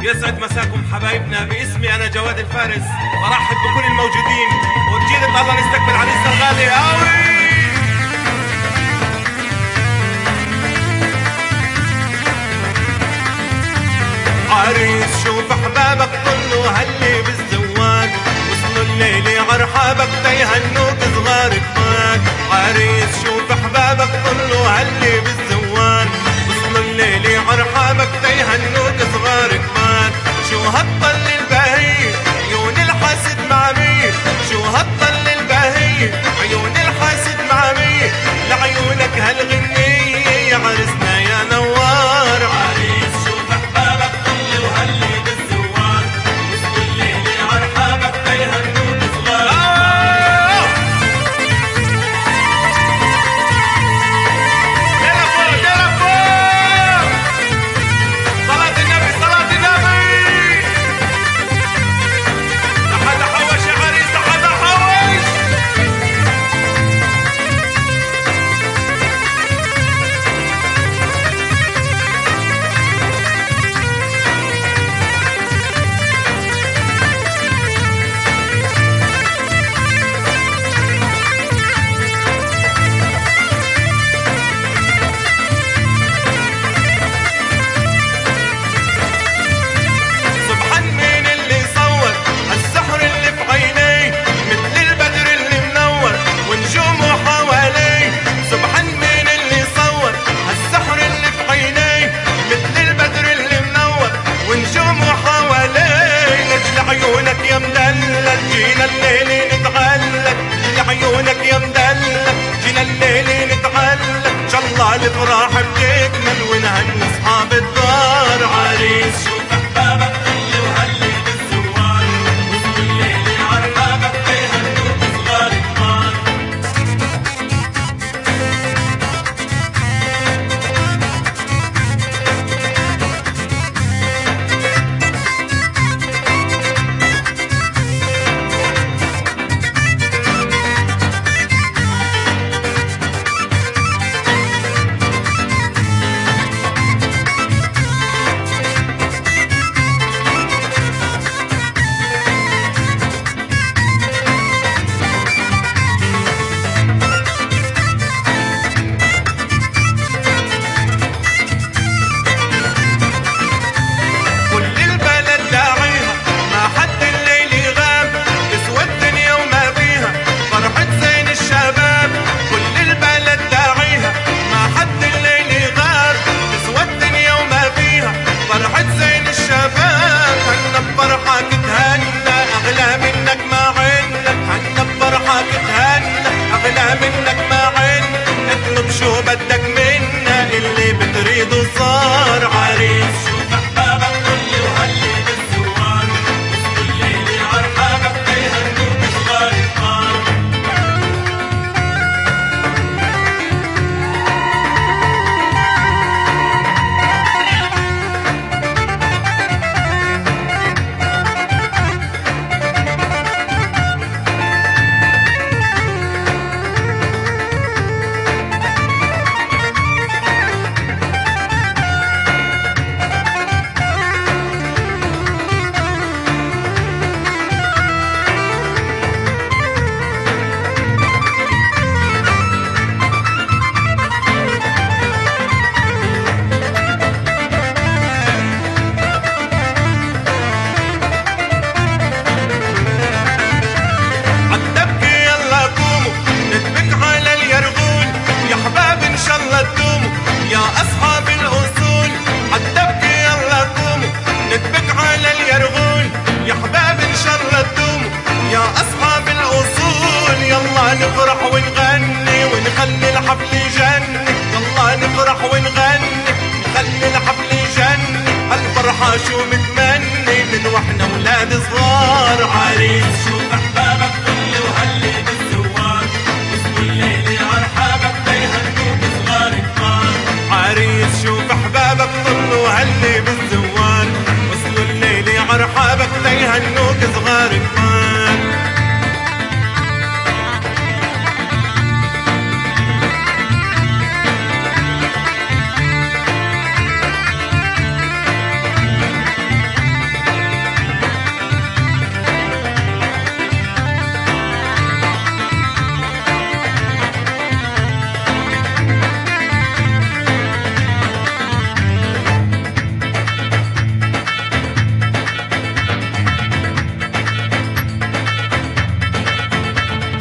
يسعد مساكم حبايبنا. باسمي أنا جواد الفارس برحب بكل الموجودين، وبجيلة الله نستقبل عريسنا الغالي أوي. عريس شوف أحبابك كله هلي بالزواج، وصلوا الليلة عرحابك تيهنوك صغار كبار. عريس شوف أحبابك كله هلي بالزواج، وصلوا الليلة عرحابك تيهنوك صغار كبار. شو هالطل البهي عيون الحاسد مع مين؟ شو هالطل البهي عيون الحاسد مع مين؟ لعيونك هالغنية يا عرسنا يا نوار. عريس شوف أحبابك كله هلي بالزواج، وصلوا الليلة عرحابك تيهنوك صغار. صلاة النبي صلاة النبي. لحد حوش يا عريس لحد حوش. سبحان مين اللي صور هالسحر اللي في عينيه، مثل البدر اللي منور ونجومه حواليه. سبحان مين اللي صور هالسحر اللي في عينيه، مثل البدر اللي منور ونجومه حواليه. لجل عيونك يا مدلل جينا الليل نتعلق، لعيونك يا مدلل جينا الليل نتعلق. ان شاء الله الافراح بتكمل ونهني اصحاب الدار.